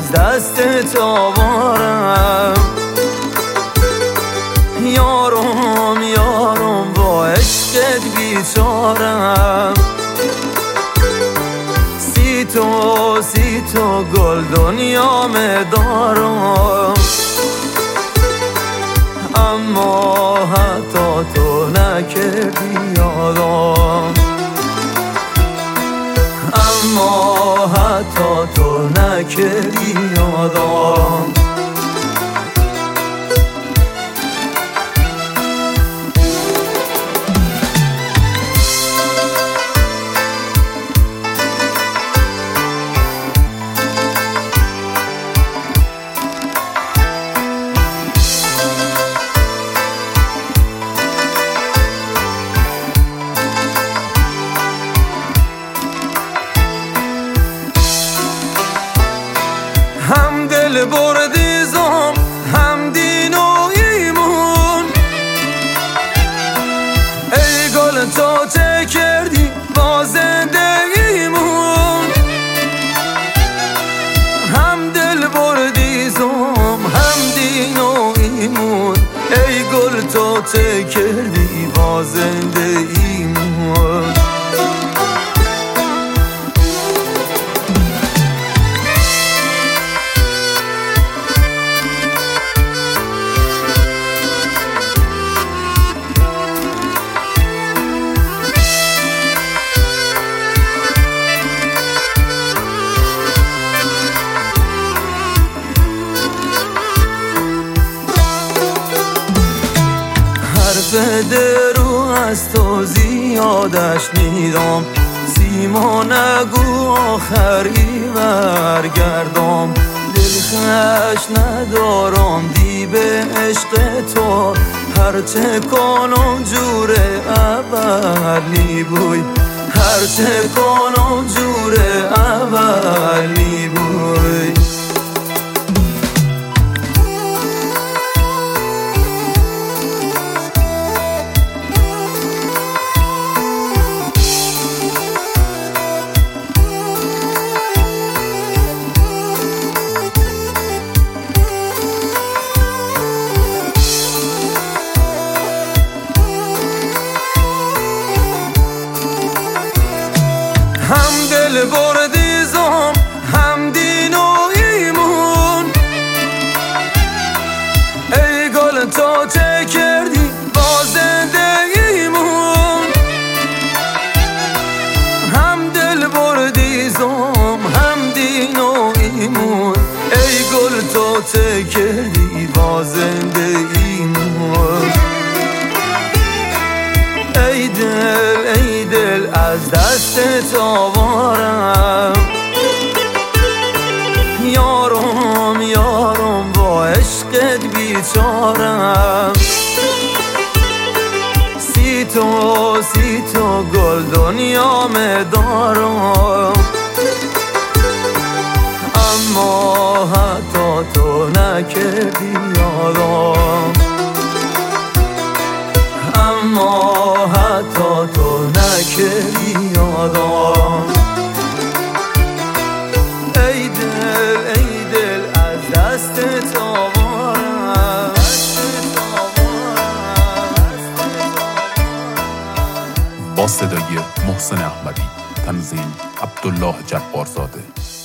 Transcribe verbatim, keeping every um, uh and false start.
از دست آوارم. یارم یارم با عشقت بیچارم، سی تو سی تو گل دنیا می دارم، اما حتی تو نکردی یادم، اما حتی تو نکردی یادم. هم دل بردیزم هم دین و ایمون، ای گل تو چه کردی با زندگیمون. هم دل بردیزم هم دین و ایمون، ای گل تو چه کردی با زندگیمون. حرف درو از تو زیادش نیدم، سیما نگو آخری برگردم. دلخش ندارم دی به عشق تو، هرچه کنم جور اولی بوی، هرچه کنم جور اولی بوی. هم دل بردیزم هم دین و ایمون، ای گل تو چه کردی با زندگیمون. هم دل بردیزم هم دین و ایمون، ای گل تو چه کردی با زندگیمون. ای دل ای دل از دست آوارم، یارم یارم با عشقت بیچارم، سی تو سی تو گل دنیا می دارم، اما حتی تو نکردی یادم، اما حتی تو نکردی یادم. ای دل ای دل از دست آوارم. با صدای محسن احمدی، تنظیم عبدالله جبارزاده.